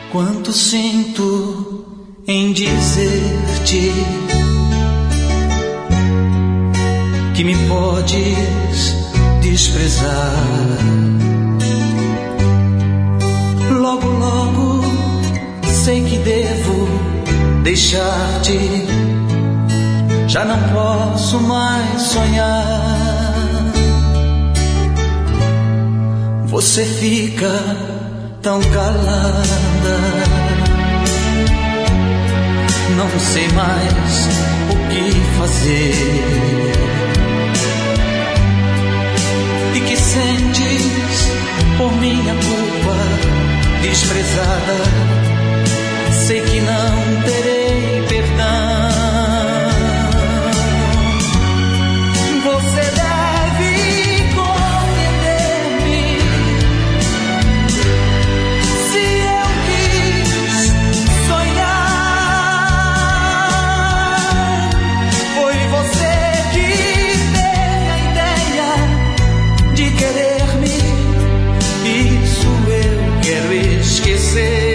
Quanto sinto em dizer-te que me podes desprezar. Logo, logo sei que devo deixar-te. Já não posso mais sonhar. Você fica tão calada, não sei mais o que fazer. E que sentes por minha culpa desprezada, sei que não terei perdão. Você deve compreender-me. Se eu quis sonhar, foi você que teve a ideia de querer-me. Isso eu quero esquecer.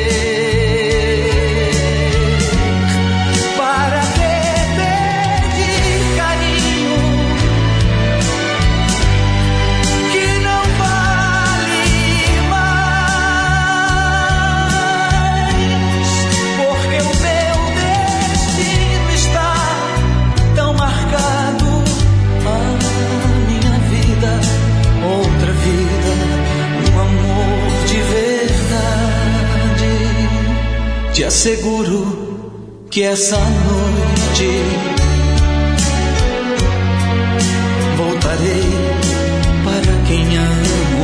Te asseguro que essa noite voltarei para quem amo.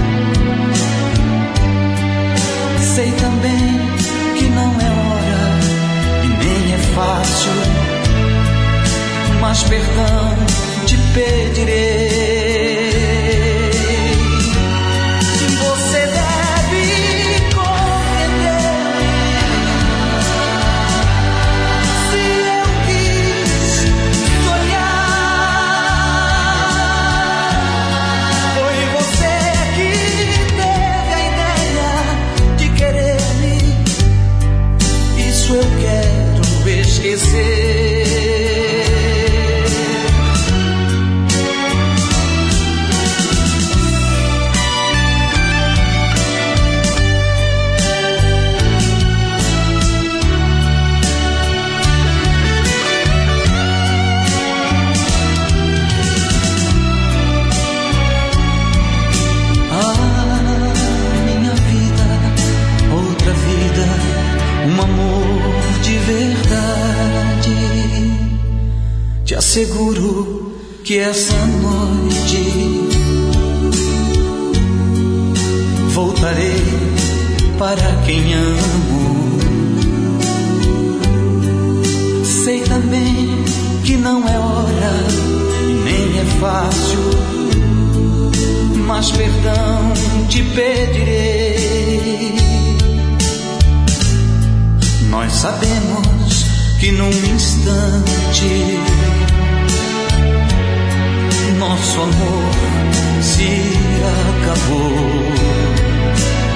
Sei também que não é hora e nem é fácil, mas perdão te pedirei. Eu quero esquecer. Minha vida, outra vida, um amor de verdade. Te asseguro que essa noite voltarei para quem amo. Sei também que não é hora e nem é fácil, mas perdão te pedirei. Nós sabemos que num instante nosso amor se acabou.